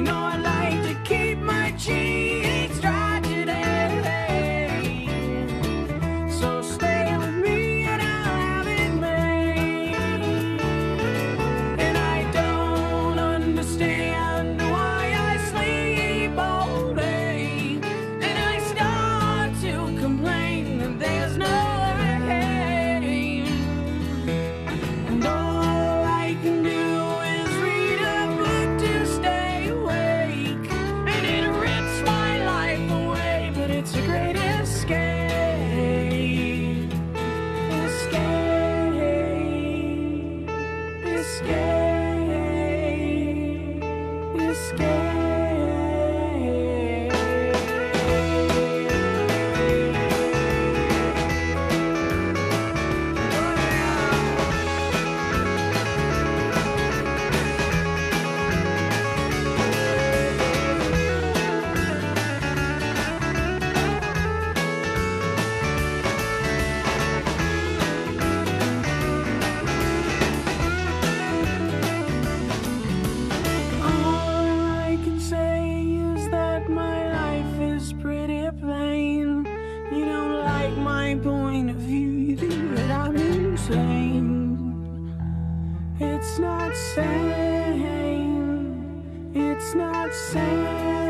You know I like to keep my cheeks dry today. So stay with me and I'll have it made. And I don't understand why I sleep all day, and I start to complain that there's no rain. And all I can do is read a book to stay awake, and it rips my life away, but it's a great escape. Escape. Escape. Escape. All I can say is that my life is pretty plain. You don't like my point of view, you think that I'm insane. It's not sane. It's not sane.